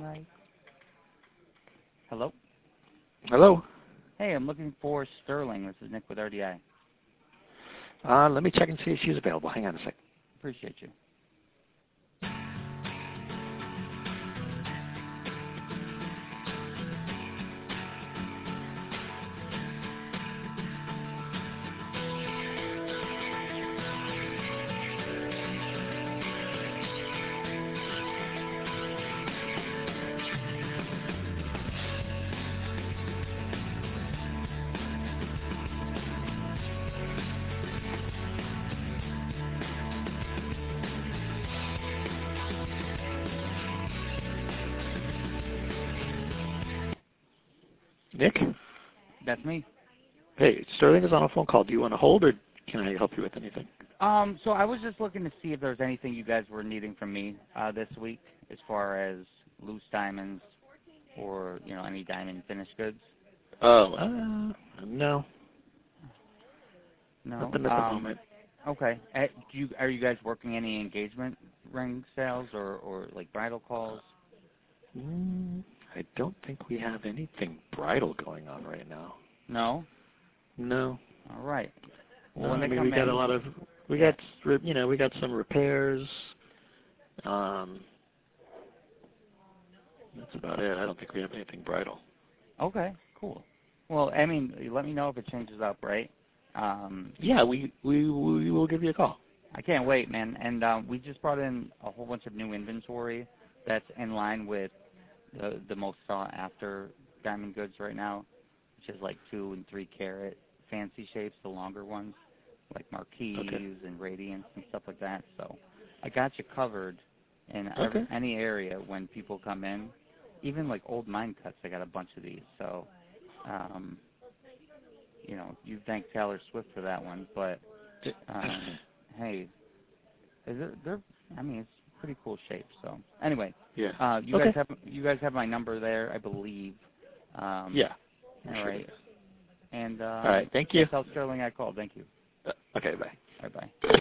RDI. Hello? Hello? Hey, I'm looking for Sterling. This is Nick with RDI. Let me check and see if she's available. Hang on a second. Appreciate you. Nick? That's me. Hey, Sterling is on a phone call. Do you want to hold, or can I help you with anything? So I was just looking to see if there's anything you guys were needing from me this week as far as loose diamonds or, any diamond finished goods. Oh, no. No? Nothing at the moment. Okay. Are you guys working any engagement ring sales or like bridal calls? I don't think we have anything bridal going on right now. No? No. All right. Well, No, when I they mean, come we got in, a lot of, we got some repairs. That's about it. I don't think we have anything bridal. Okay, cool. Well, I mean, let me know if it changes up, right? Yeah, we will give you a call. I can't wait, man. And we just brought in a whole bunch of new inventory that's in line with the most sought after diamond goods right now, which is like 2 and 3 carat fancy shapes, the longer ones, like marquise and radiance and stuff like that. So I got you covered in any area when people come in. Even like old mine cuts, I got a bunch of these. So, you thank Taylor Swift for that one, but hey, it's pretty cool shape. So anyway, yeah. you guys have my number there, I believe. Yeah. All right. And all right. Thank you. Tell Sterling I called. Thank you. Okay. Bye. Bye.